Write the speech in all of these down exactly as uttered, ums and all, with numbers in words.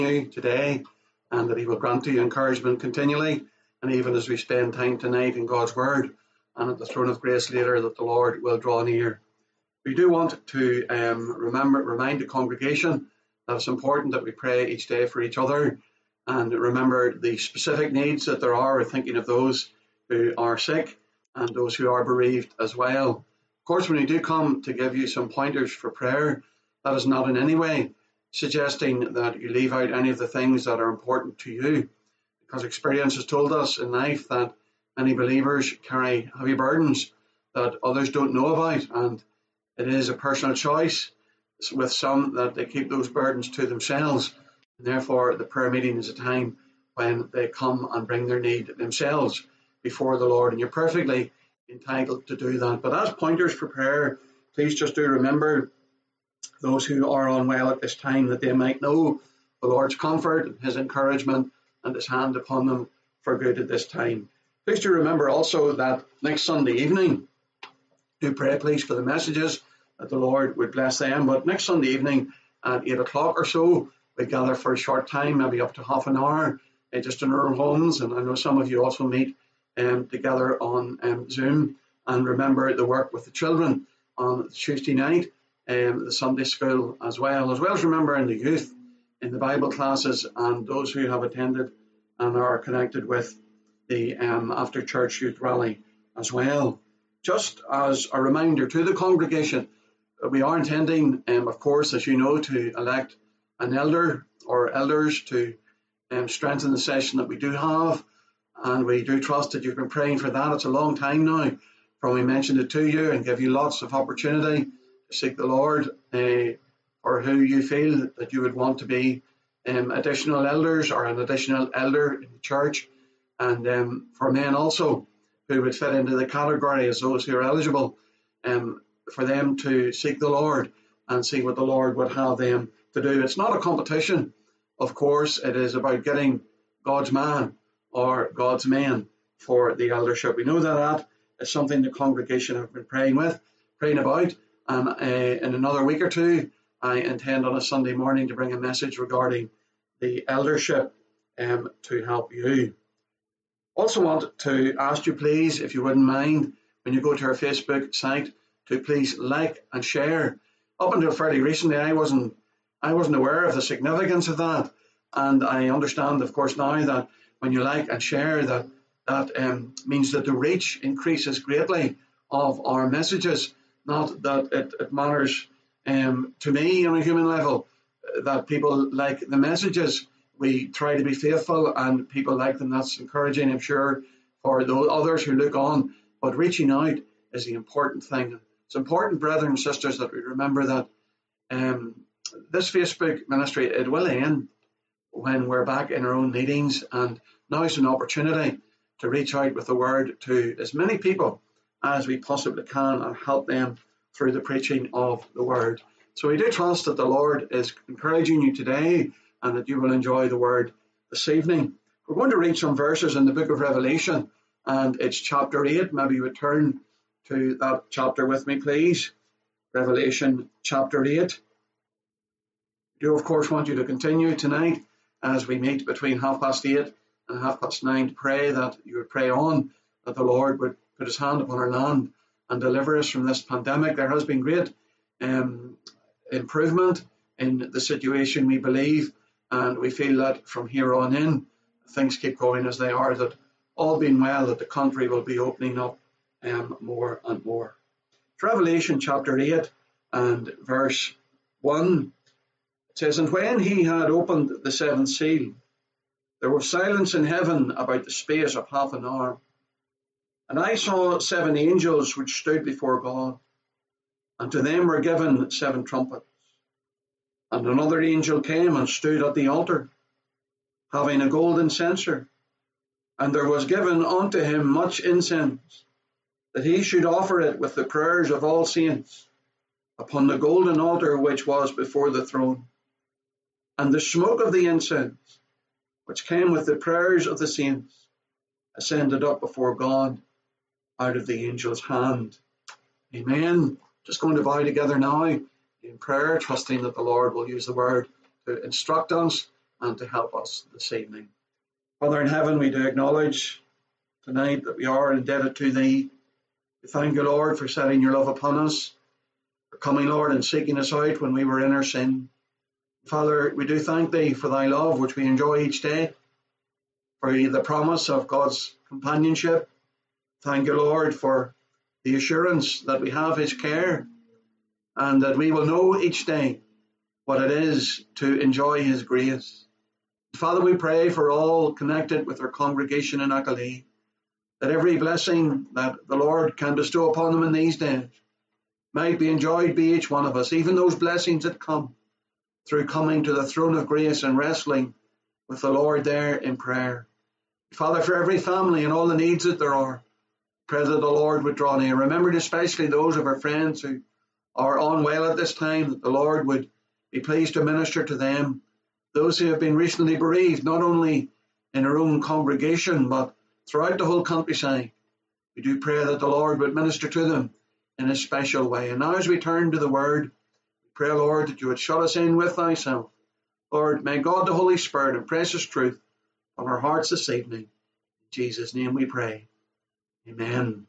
you today, and that He will grant you encouragement continually, and even as we spend time tonight in God's Word and at the throne of grace later, that the Lord will draw near. We do want to um, remember, remind the congregation that it's important that we pray each day for each other and remember the specific needs that there are. We're thinking of those who are sick and those who are bereaved as well. Of course, when we do come to give you some pointers for prayer, that is not in any way suggesting that you leave out any of the things that are important to you, because experience has told us in life that many believers carry heavy burdens that others don't know about, and it is a personal choice with some that they keep those burdens to themselves, and therefore the prayer meeting is a time when they come and bring their need themselves before the Lord, and you're perfectly entitled to do that. But as pointers for prayer, please just do remember those who are unwell at this time, that they might know the Lord's comfort, His encouragement, and His hand upon them for good at this time. Please do remember also that next Sunday evening, do pray please for the messages, that the Lord would bless them. But next Sunday evening at eight o'clock or so, we gather for a short time, maybe up to half an hour, uh, just in our homes. And I know some of you also meet um, together on um, Zoom, and remember the work with the children on Tuesday night, um, the Sunday school as well, as well as remembering the youth in the Bible classes and those who have attended and are connected with the um, after church youth rally as well. Just as a reminder to the congregation, we are intending, um, of course, as you know, to elect an elder or elders to um, strengthen the session that we do have, and we do trust that you've been praying for that. It's a long time now from we mentioned it to you and give you lots of opportunity to seek the Lord uh, or who you feel that you would want to be um, additional elders or an additional elder in the church, and um, for men also who would fit into the category as those who are eligible, um, for them to seek the Lord and see what the Lord would have them to do. It's not a competition, of course. It is about getting God's man or God's men for the eldership. We know that that is something the congregation have been praying with, praying about, and uh, in another week or two, I intend on a Sunday morning to bring a message regarding the eldership um, to help you. Also want to ask you, please, if you wouldn't mind, when you go to our Facebook site, to please like and share. Up until fairly recently, I wasn't I wasn't aware of the significance of that, and I understand, of course, now that when you like and share, that that um, means that the reach increases greatly of our messages. Not that it, it matters um, to me on a human level that people like the messages. We try to be faithful, and people like them. That's encouraging, I'm sure, for those others who look on. But reaching out is the important thing. It's important, brethren and sisters, that we remember that um, this Facebook ministry, it will end when we're back in our own meetings, and now is an opportunity to reach out with the word to as many people as we possibly can and help them through the preaching of the word. So we do trust that the Lord is encouraging you today and that you will enjoy the word this evening. We're going to read some verses in the book of Revelation, and it's chapter eight. Maybe you would turn to that chapter with me, please. Revelation chapter eight. I do, of course, want you to continue tonight as we meet between half past eight and half past nine to pray, that you would pray on, that the Lord would put His hand upon our land and deliver us from this pandemic. There has been great um, improvement in the situation, we believe, and we feel that from here on in, things keep going as they are, that all being well, that the country will be opening up um, more and more. It's Revelation chapter eight and verse one. It says, "And when He had opened the seventh seal, there was silence in heaven about the space of half an hour. And I saw seven angels which stood before God, and to them were given seven trumpets. And another angel came and stood at the altar, having a golden censer, and there was given unto him much incense, that he should offer it with the prayers of all saints upon the golden altar which was before the throne. And the smoke of the incense, which came with the prayers of the saints, ascended up before God out of the angel's hand." Amen. Just going to bow together now in prayer, trusting that the Lord will use the word to instruct us and to help us this evening. Father in heaven, we do acknowledge tonight that we are indebted to thee. We thank you, Lord, for setting your love upon us, for coming, Lord, and seeking us out when we were in our sin. Father, we do thank thee for thy love, which we enjoy each day, for the promise of God's companionship. Thank you, Lord, for the assurance that we have his care, and that we will know each day what it is to enjoy his grace. Father, we pray for all connected with our congregation in Achillee, that every blessing that the Lord can bestow upon them in these days might be enjoyed by each one of us, even those blessings that come through coming to the throne of grace and wrestling with the Lord there in prayer. Father, for every family and all the needs that there are, pray that the Lord would draw near. Remember especially those of our friends who are unwell at this time, that the Lord would be pleased to minister to them. Those who have been recently bereaved, not only in our own congregation, but throughout the whole countryside. We do pray that the Lord would minister to them in a special way. And now as we turn to the word, we pray, Lord, that you would shut us in with thyself. Lord, may God the Holy Spirit and precious truth on our hearts this evening. In Jesus' name we pray. Amen.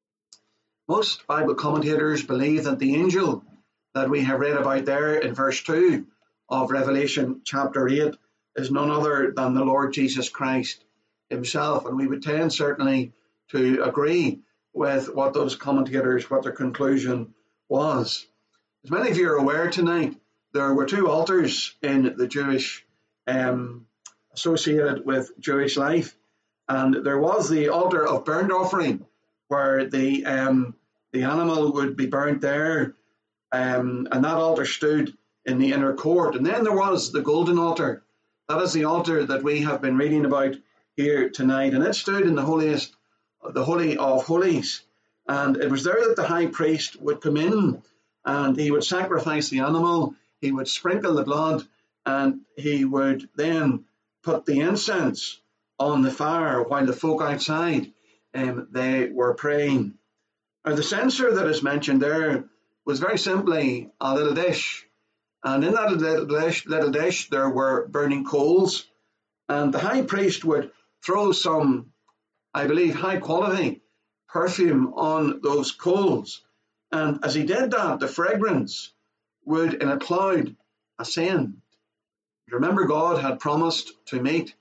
Most Bible commentators believe that the angel that we have read about there in verse two of Revelation chapter eight is none other than the Lord Jesus Christ himself. And we would tend certainly to agree with what those commentators, what their conclusion was. As many of you are aware tonight, there were two altars in the Jewish, um, associated with Jewish life. And there was the altar of burnt offering, where the um, the animal would be burnt there, um, and that altar stood in the inner court. And then there was the golden altar. That is the altar that we have been reading about here tonight, and it stood in the holiest, the Holy of Holies. And it was there that the high priest would come in, and he would sacrifice the animal, he would sprinkle the blood, and he would then put the incense on the fire while the folk outside, um, they were praying. Now, the censer that is mentioned there was very simply a little dish. And in that little dish, little dish there were burning coals. And the high priest would throw some, I believe, high quality perfume on those coals. And as he did that, the fragrance would in a cloud ascend. Remember, God had promised to meet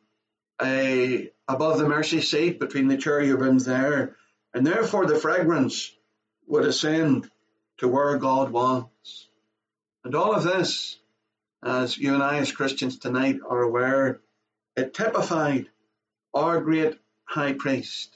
a, above the mercy seat between the cherubims there, and therefore the fragrance would ascend to where God was. And all of this, as you and I as Christians tonight are aware, it typified our great high priest.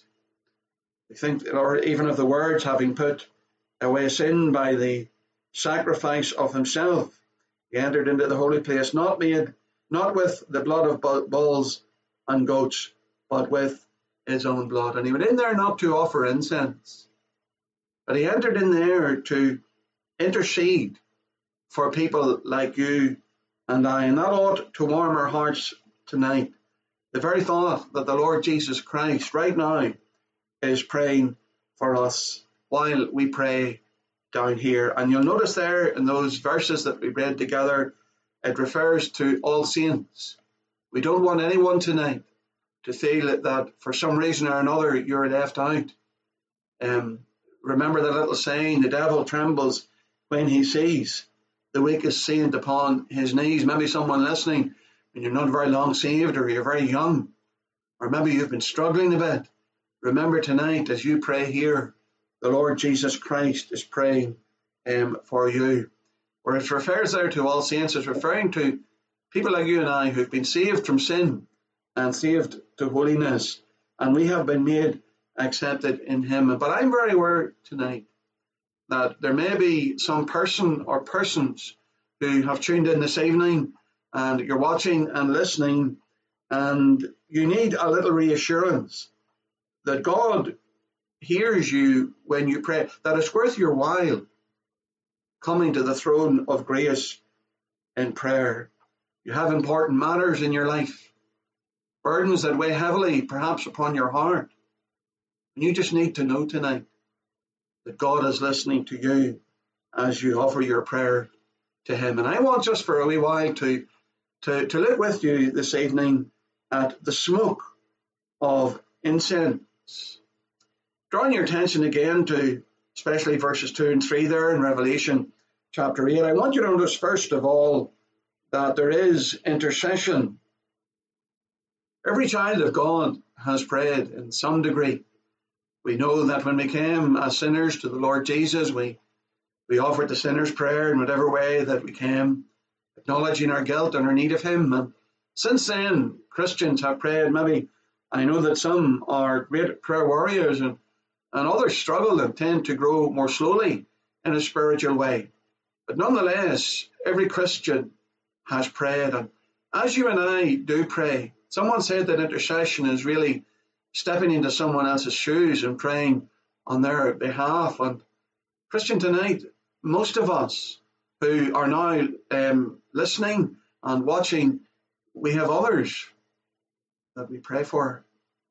We think, or even of the words, having put away sin by the sacrifice of himself, he entered into the holy place, not made, not with the blood of bulls and goats, but with his own blood. And he went in there not to offer incense, but he entered in there to intercede for people like you and I. And that ought to warm our hearts tonight. The very thought that the Lord Jesus Christ right now is praying for us while we pray down here. And you'll notice there in those verses that we read together, it refers to all saints. We don't want anyone tonight to feel that for some reason or another you're left out. Um, remember the little saying, the devil trembles when he sees the weakest saint upon his knees. Maybe someone listening, and you're not very long saved, or you're very young, or maybe you've been struggling a bit. Remember tonight, as you pray here, the Lord Jesus Christ is praying um, for you. Where it refers there to all saints, it's referring to people like you and I who've been saved from sin and saved to holiness, and we have been made accepted in him. But I'm very aware tonight that there may be some person or persons who have tuned in this evening, and you're watching and listening, and you need a little reassurance that God hears you when you pray, that it's worth your while coming to the throne of grace in prayer. You have important matters in your life, burdens that weigh heavily perhaps upon your heart. And you just need to know tonight that God is listening to you as you offer your prayer to him. And I want just for a wee while to to, to look with you this evening at the smoke of incense. Drawing your attention again to especially verses two and three there in Revelation chapter eight, I want you to notice first of all that there is intercession. Every child of God has prayed in some degree. We know that when we came as sinners to the Lord Jesus, we, we offered the sinner's prayer in whatever way that we came, acknowledging our guilt and our need of him. And since then, Christians have prayed. Maybe I know that some are great prayer warriors and, and others struggle and tend to grow more slowly in a spiritual way. But nonetheless, every Christian has prayed. And as you and I do pray, someone said that intercession is really stepping into someone else's shoes and praying on their behalf. And Christian, tonight, most of us who are now um, listening and watching, we have others that we pray for.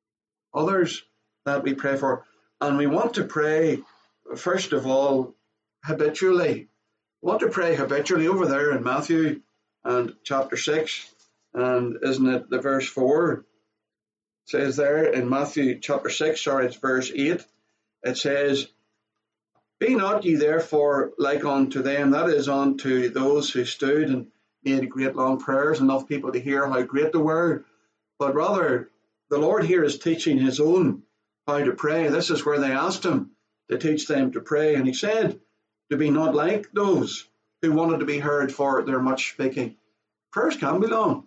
Others that we pray for. And we want to pray, first of all, habitually. We want to pray habitually over there in Matthew and chapter six. And isn't it the verse four? It says there in Matthew chapter six, sorry, it's verse eight. It says, "Be not ye therefore like unto them," that is unto those who stood and made great long prayers, enough people to hear how great they were. But rather, the Lord here is teaching his own how to pray. This is where they asked him to teach them to pray. And he said, to be not like those who wanted to be heard for their much speaking. Prayers can be long,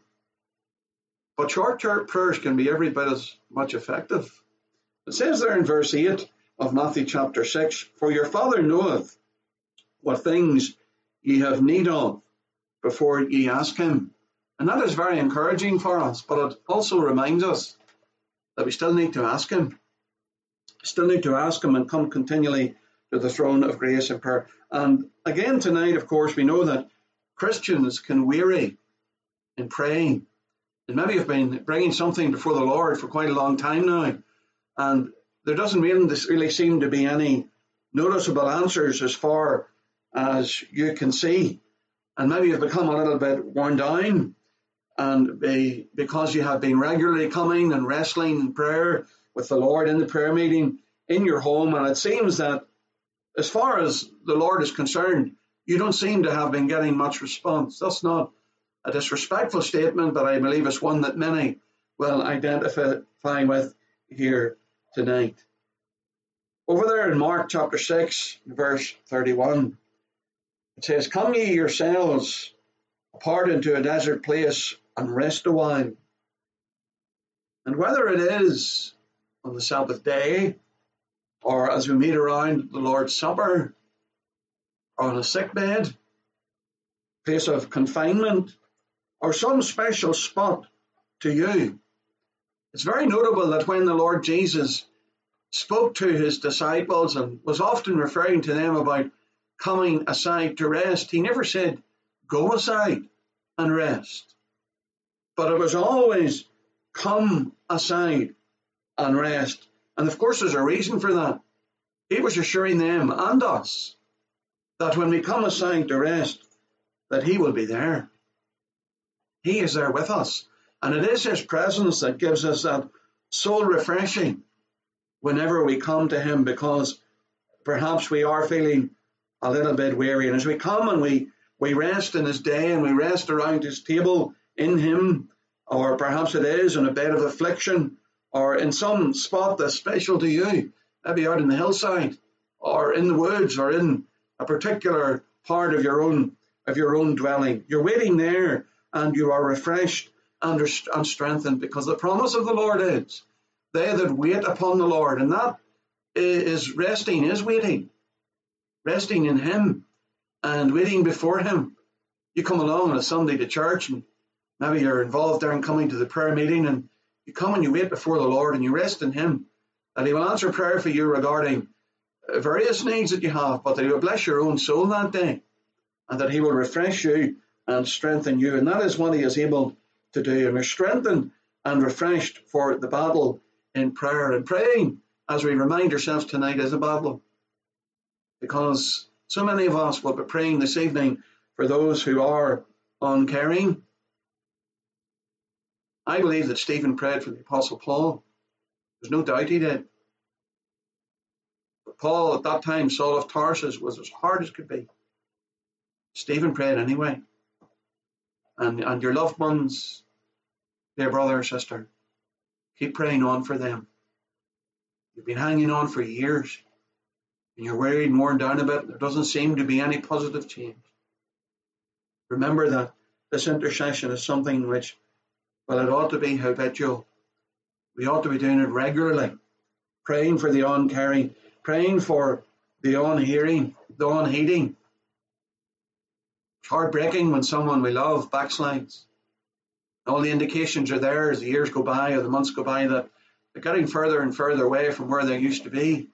but short prayers can be every bit as much effective. It says there in verse eight of Matthew chapter six, "For your Father knoweth what things ye have need of before ye ask him." And that is very encouraging for us, but it also reminds us that we still need to ask him. Still need to ask him and come continually to the throne of grace in prayer. And again tonight, of course, we know that Christians can weary in praying. And maybe you've been bringing something before the Lord for quite a long time now, and there doesn't really seem to be any noticeable answers as far as you can see. And maybe you've become a little bit worn down, and be, because you have been regularly coming and wrestling in prayer with the Lord in the prayer meeting in your home, and it seems that as far as the Lord is concerned, you don't seem to have been getting much response. That's not a disrespectful statement, but I believe it's one that many will identify with here tonight. Over there in Mark chapter six, verse thirty-one, it says, "Come ye yourselves apart into a desert place and rest a while." And whether it is on the Sabbath day, or as we meet around the Lord's Supper, or on a sick bed, place of confinement, or some special spot to you, it's very notable that when the Lord Jesus spoke to his disciples and was often referring to them about coming aside to rest, he never said, "Go aside and rest." But it was always, "Come aside and rest." And of course, there's a reason for that. He was assuring them and us that when we come aside to rest, that he will be there. He is there with us. And it is his presence that gives us that soul refreshing whenever we come to him, because perhaps we are feeling a little bit weary. And as we come and we, we rest in his day and we rest around his table in him, or perhaps it is in a bed of affliction, or in some spot that's special to you, maybe out in the hillside, or in the woods, or in a particular part of your own of your own dwelling. You're waiting there, and you are refreshed and, and strengthened, because the promise of the Lord is, they that wait upon the Lord, and that is resting, is waiting, resting in him and waiting before him. You come along on a Sunday to church, and maybe you're involved there in coming to the prayer meeting, and you come and you wait before the Lord and you rest in him, and he will answer prayer for you regarding various needs that you have, but that he will bless your own soul that day, and that he will refresh you and strengthen you. And that is what he is able to do. And we're strengthened and refreshed for the battle in prayer. And praying, as we remind ourselves tonight, is a battle, because so many of us will be praying this evening for those who are uncaring, I believe that Stephen prayed for the Apostle Paul. There's no doubt he did. But Paul, at that time, Saul of Tarsus, was as hard as could be. Stephen prayed anyway. And, and your loved ones, dear brother or sister, keep praying on for them. You've been hanging on for years, and you're worried and worn down a bit. There doesn't seem to be any positive change. Remember that this intercession is something which, well, it ought to be habitual. We ought to be doing it regularly, praying for the uncaring, praying for the unhearing, the unheeding. It's heartbreaking when someone we love backslides. All the indications are there as the years go by or the months go by that they're getting further and further away from where they used to be.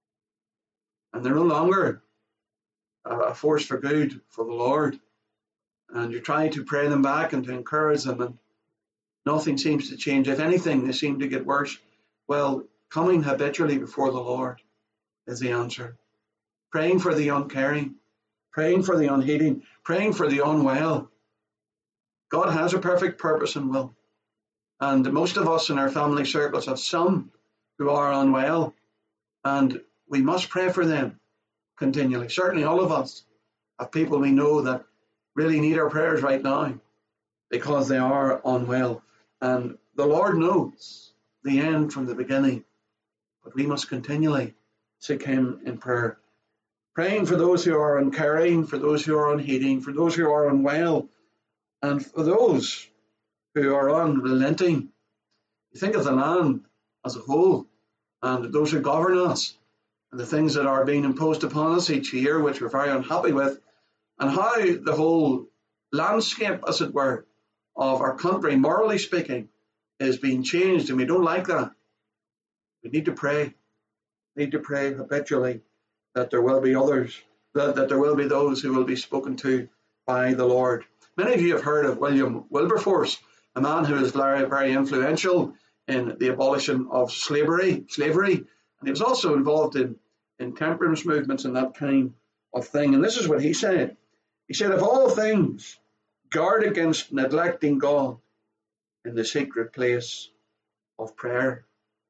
And they're no longer a force for good for the Lord. And you try to pray them back and to encourage them, and nothing seems to change. If anything, they seem to get worse. Well, coming habitually before the Lord is the answer. Praying for the uncaring, praying for the unheeding, praying for the unwell. God has a perfect purpose and will. And most of us in our family circles have some who are unwell, and we must pray for them continually. Certainly all of us have people we know that really need our prayers right now because they are unwell. And the Lord knows the end from the beginning, but we must continually seek him in prayer. Praying for those who are uncaring, for those who are unheeding, for those who are unwell, and for those who are unrelenting. You think of the land as a whole, and those who govern us, and the things that are being imposed upon us each year, which we're very unhappy with, and how the whole landscape, as it were, of our country, morally speaking, is being changed, and we don't like that. We need to pray, need to pray habitually that there will be others, that, that there will be those who will be spoken to by the Lord. Many of you have heard of William Wilberforce, a man who was very, very influential in the abolition of slavery, slavery, and he was also involved in, in temperance movements and that kind of thing. And this is what he said. He said, of all things, guard against neglecting God in the secret place of prayer.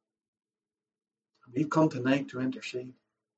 We've come tonight to intercede.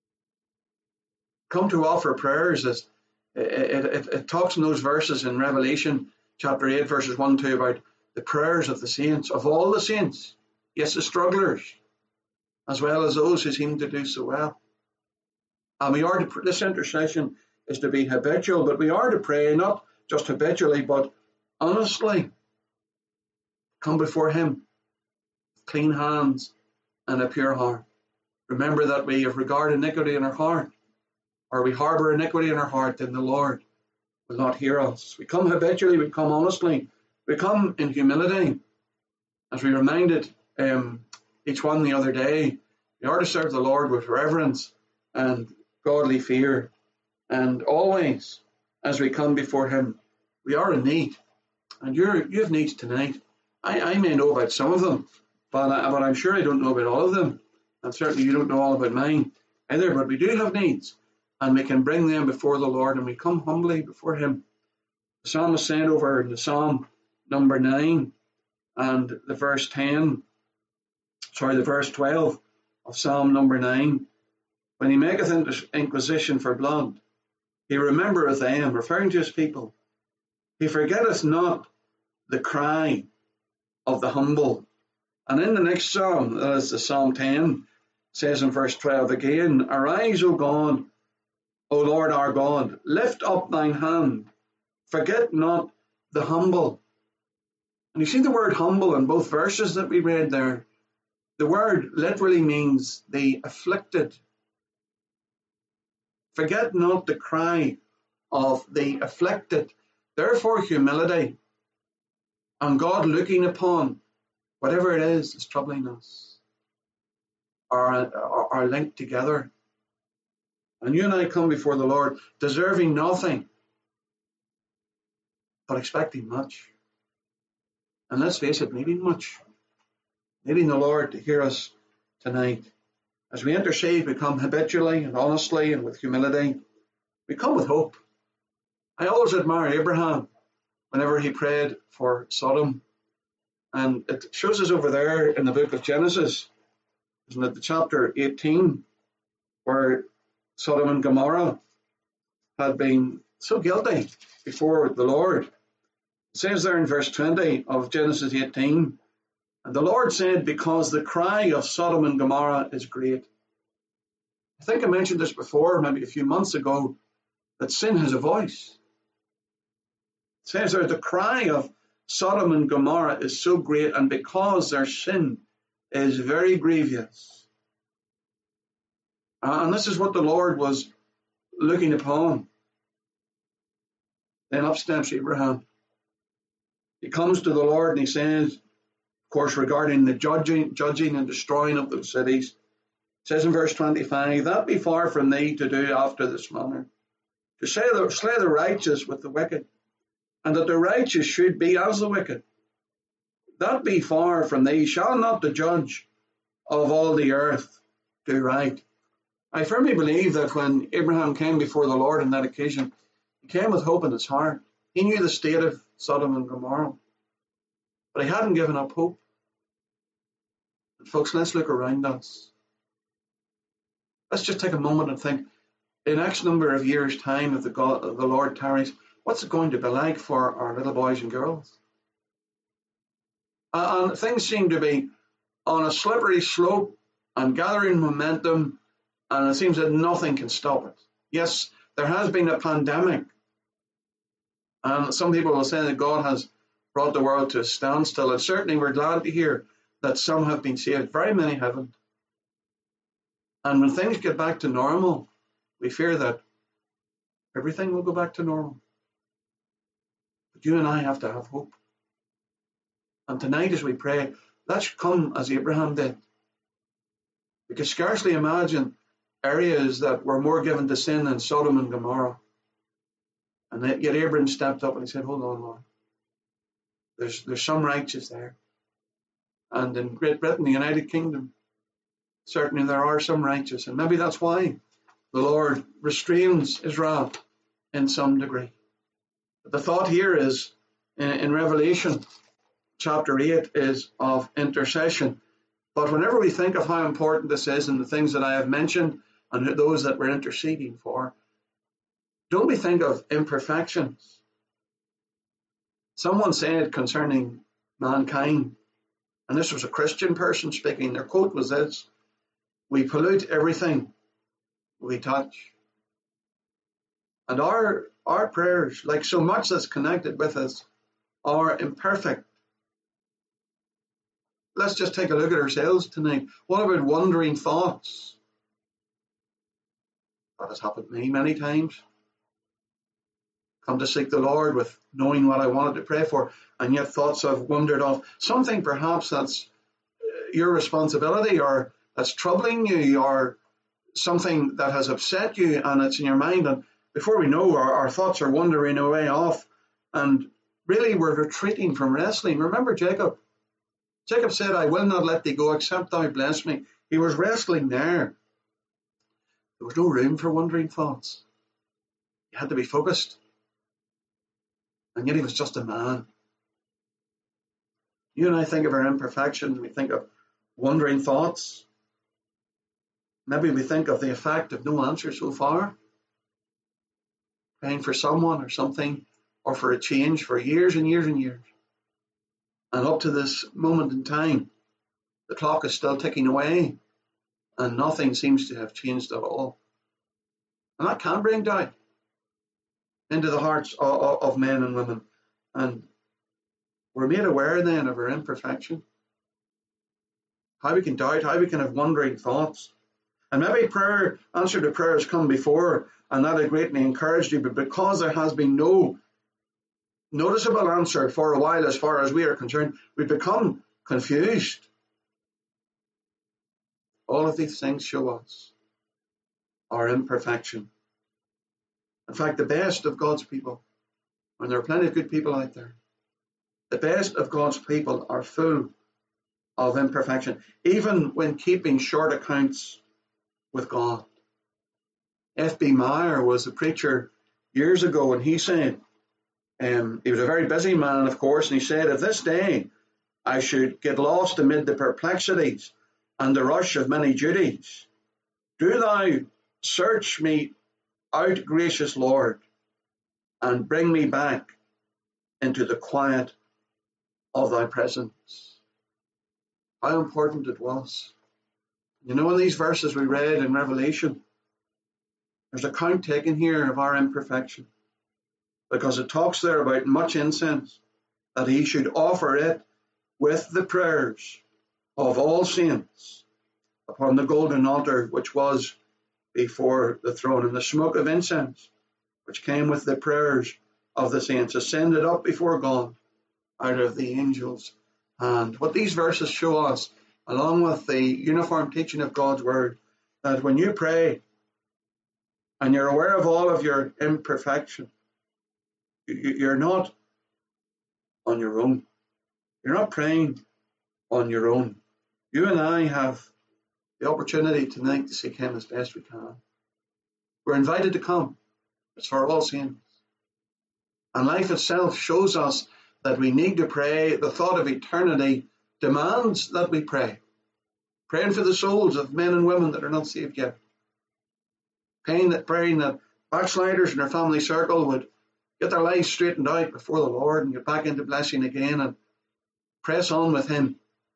Come to offer prayers. As it, it, it talks in those verses in Revelation chapter eight, verses one and two, about the prayers of the saints, of all the saints. Yes, the strugglers, as well as those who seem to do so well. And we are to, this intercession is to be habitual, but we are to pray not just habitually, but honestly. Come before him with clean hands and a pure heart. Remember that we have regard iniquity in our heart, or we harbour iniquity in our heart, then the Lord will not hear us. We come habitually, we come honestly, we come in humility. As we reminded um, each one the other day, we are to serve the Lord with reverence and godly fear. And always, as we come before him, we are in need. And you're, you have needs tonight. I, I may know about some of them, but, I, but I'm sure I don't know about all of them. And certainly you don't know all about mine either, but we do have needs. And we can bring them before the Lord, and we come humbly before him. The psalmist said over in the Psalm number nine and the verse ten, sorry, the verse twelve of Psalm number nine, when he maketh inquisition for blood, he remembereth them, referring to his people. He forgetteth not the cry of the humble. And in the next psalm, that is the Psalm ten, says in verse twelve again, arise, O God, O Lord our God, lift up thine hand, forget not the humble. And you see the word humble in both verses that we read there. The word literally means the afflicted. Forget not the cry of the afflicted. Therefore, humility and God looking upon whatever it is that's troubling us are, are, are linked together. And you and I come before the Lord deserving nothing, but expecting much. And let's face it, needing much. Needing the Lord to hear us tonight. As we intercede, we come habitually and honestly and with humility. We come with hope. I always admire Abraham whenever he prayed for Sodom. And it shows us over there in the book of Genesis, isn't it, the chapter eighteen, where Sodom and Gomorrah had been so guilty before the Lord. It says there in verse twenty of Genesis eighteen, and the Lord said, because the cry of Sodom and Gomorrah is great. I think I mentioned this before, maybe a few months ago, that sin has a voice. It says there, the cry of Sodom and Gomorrah is so great, and because their sin is very grievous. Uh, and this is what the Lord was looking upon. Then up steps Abraham. He comes to the Lord and he says, of course, regarding the judging, judging and destroying of those cities, it says in verse twenty-five, that be far from thee to do after this manner, to slay the, slay the righteous with the wicked, and that the righteous should be as the wicked. That be far from thee. Shall not the judge of all the earth do right? I firmly believe that when Abraham came before the Lord on that occasion, he came with hope in his heart. He knew the state of Sodom and Gomorrah, but he hadn't given up hope. And folks, let's look around us. Let's just take a moment and think, in X number of years' time, if the, God, the Lord tarries, what's it going to be like for our little boys and girls? Uh, and things seem to be on a slippery slope and gathering momentum, and it seems that nothing can stop it. Yes, there has been a pandemic, and some people will say that God has brought the world to a standstill, and certainly we're glad to hear that some have been saved. Very many haven't. And when things get back to normal, we fear that everything will go back to normal. But you and I have to have hope. And tonight as we pray, let's come as Abraham did. We can scarcely imagine areas that were more given to sin than Sodom and Gomorrah. And yet Abraham stepped up and he said, hold on, Lord. There's, there's some righteous there. And in Great Britain, the United Kingdom, certainly there are some righteous. And maybe that's why the Lord restrains his wrath in some degree. But the thought here is, in, in Revelation chapter eight, is of intercession. But whenever we think of how important this is and the things that I have mentioned and those that we're interceding for, don't we think of imperfections? Someone said concerning mankind, and this was a Christian person speaking, their quote was this: we pollute everything we touch. And our, our prayers, like so much that's connected with us, are imperfect. Let's just take a look at ourselves tonight. What about wandering thoughts? That has happened to me many times. Come to seek the Lord with knowing what I wanted to pray for, and yet thoughts have wandered off. Something perhaps that's your responsibility, or that's troubling you, or something that has upset you and it's in your mind, and before we know, our, our thoughts are wandering away off, and really we're retreating from wrestling. Remember Jacob? Jacob said, I will not let thee go except thou bless me. He was wrestling there. There was no room for wandering thoughts. He had to be focused. And yet he was just a man. You and I think of our imperfections. We think of wandering thoughts. Maybe we think of the effect of no answer so far. Praying for someone or something, or for a change for years and years and years. And up to this moment in time, the clock is still ticking away, and nothing seems to have changed at all. And that can bring doubt into the hearts of, of men and women. And we're made aware then of our imperfection. How we can doubt, how we can have wandering thoughts. And maybe prayer, answer to prayer has come before, and that has greatly encouraged you, but because there has been no noticeable answer for a while as far as we are concerned, we become confused. All of these things show us our imperfection. In fact, the best of God's people, and there are plenty of good people out there, the best of God's people are full of imperfection, even when keeping short accounts with God. F B Meyer was a preacher years ago, and he said, Um, he was a very busy man, of course, and he said, if this day I should get lost amid the perplexities and the rush of many duties. Do thou search me out, gracious Lord, and bring me back into the quiet of thy presence. How important it was. You know, in these verses we read in Revelation, there's a count taken here of our imperfection, because it talks there about much incense, that he should offer it with the prayers of all saints upon the golden altar which was before the throne. And the smoke of incense, which came with the prayers of the saints, ascended up before God out of the angels' hand. What these verses show us, along with the uniform teaching of God's word, that when you pray and you're aware of all of your imperfection, you're not on your own. You're not praying on your own. You and I have the opportunity tonight to seek him as best we can. We're invited to come. It's for all saints. And life itself shows us that we need to pray. The thought of eternity demands that we pray. Praying for the souls of men and women that are not saved yet. Praying that, praying that backsliders in their family circle would get their lives straightened out before the Lord and get back into blessing again and press on with him.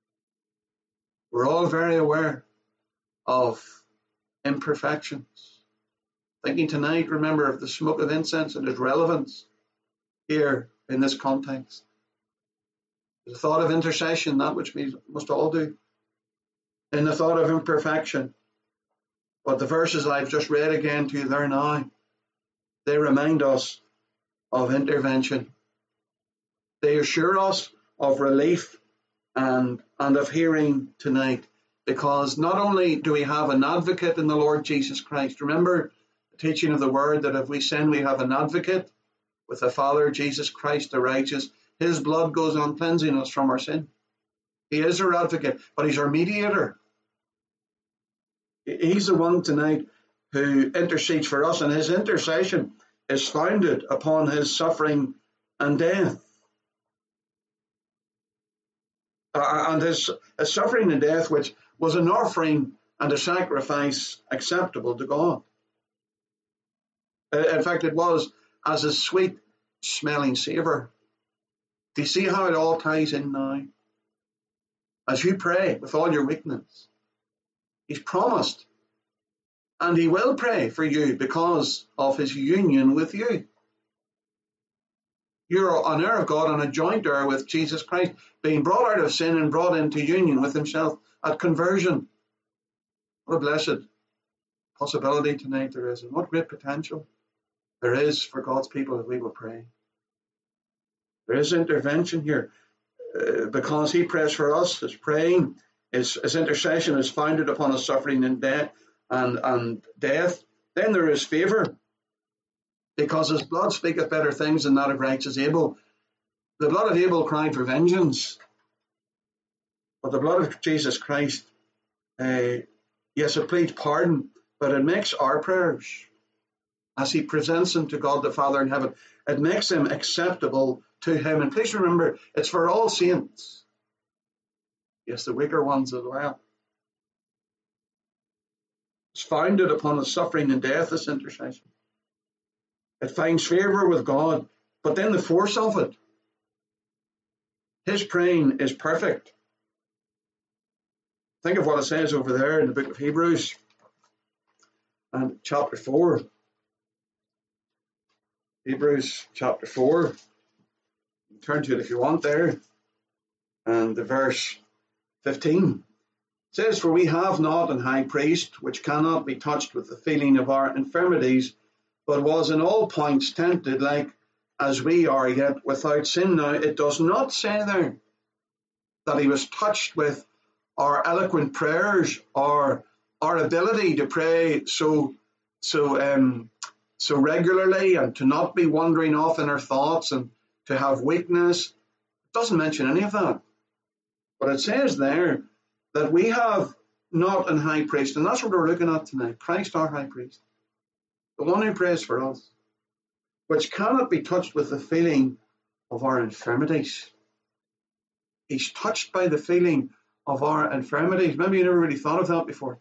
We're all very aware of imperfections. Thinking tonight, remember, of the smoke of incense and its relevance here in this context. The thought of intercession, that which we must all do. In the thought of imperfection. But the verses I've just read again to you there now, they remind us of intervention. They assure us of relief and, and of hearing tonight, because not only do we have an advocate in the Lord Jesus Christ. Remember the teaching of the word that if we sin, we have an advocate with the Father, Jesus Christ the righteous. His blood goes on cleansing us from our sin. He is our advocate, but he's our mediator. He's the one tonight who intercedes for us, and his intercession is founded upon his suffering and death. Uh, and his, his suffering and death, which was an offering and a sacrifice acceptable to God. Uh, in fact, it was as a sweet smelling savour. Do you see how it all ties in now? As you pray with all your weakness, he's promised, and he will pray for you because of his union with you. You're an heir of God and a joint heir with Jesus Christ, being brought out of sin and brought into union with himself at conversion. What a blessed possibility tonight there is, and what great potential there is for God's people if we will pray. There is intervention here uh, because he prays for us. His praying, his, his intercession is founded upon his suffering and death. And, and death. Then there is favour, because his blood speaketh better things than that of righteous Abel. The blood of Abel cried for vengeance, but the blood of Jesus Christ, uh, yes, it pleads pardon, but it makes our prayers, as he presents them to God the Father in heaven, it makes them acceptable to him. And please remember, it's for all saints. Yes, the weaker ones as well. It's founded upon his suffering and death, this intercession. It finds favour with God, but then the force of it. His praying is perfect. Think of what it says over there in the book of Hebrews, and chapter four. Hebrews chapter four. Turn to it if you want there. And the verse fifteen. It says, for we have not an high priest which cannot be touched with the feeling of our infirmities, but was in all points tempted like as we are, yet without sin. Now, it does not say there that he was touched with our eloquent prayers or our ability to pray so so um, so regularly and to not be wandering off in our thoughts and to have weakness. It doesn't mention any of that. But it says there that we have not an high priest, and that's what we're looking at tonight. Christ our high priest, the one who prays for us, which cannot be touched with the feeling of our infirmities. He's touched by the feeling of our infirmities. Maybe you never really thought of that before.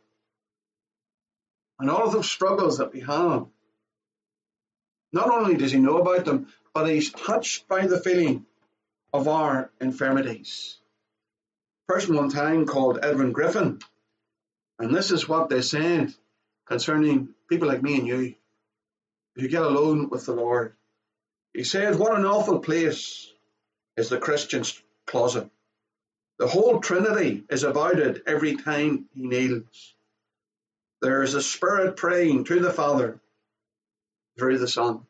And all of those struggles that we have, not only does he know about them, but he's touched by the feeling of our infirmities. A person one time called Edwin Griffin, and this is what they said concerning people like me and you, who get alone with the Lord. He said, what an awful place is the Christian's closet. The whole Trinity is about it every time he kneels. There is a spirit praying to the Father through the Son.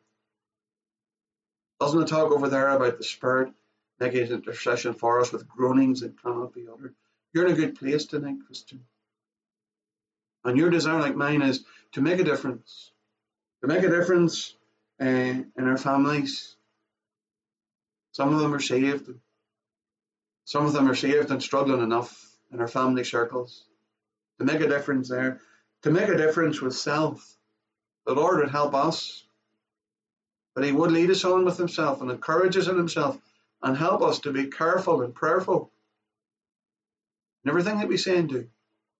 Doesn't it talk over there about the Spirit making his intercession for us with groanings that cannot be uttered? You're in a good place tonight, Christian. And your desire, like mine, is to make a difference. To make a difference uh, in our families. Some of them are saved. Some of them are saved and struggling enough in our family circles. To make a difference there. To make a difference with self. The Lord would help us. But he would lead us on with himself and encourage us in himself and help us to be careful and prayerful in everything that we say and do.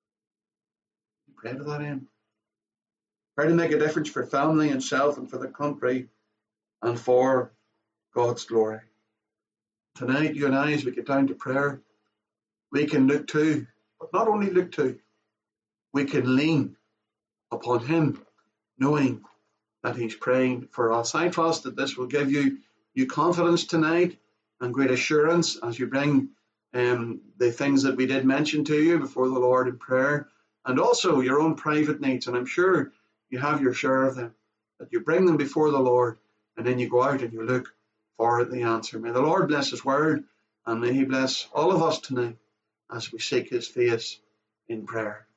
Pray to that end. Pray to make a difference for family and self and for the country and for God's glory. Tonight, you and I, as we get down to prayer, we can look to, but not only look to, we can lean upon him, knowing that he's praying for us. I trust that this will give you new confidence tonight and great assurance as you bring um, the things that we did mention to you before the Lord in prayer, and also your own private needs. And I'm sure you have your share of them, that you bring them before the Lord, and then you go out and you look for the answer. May the Lord bless his word, and may he bless all of us tonight as we seek his face in prayer.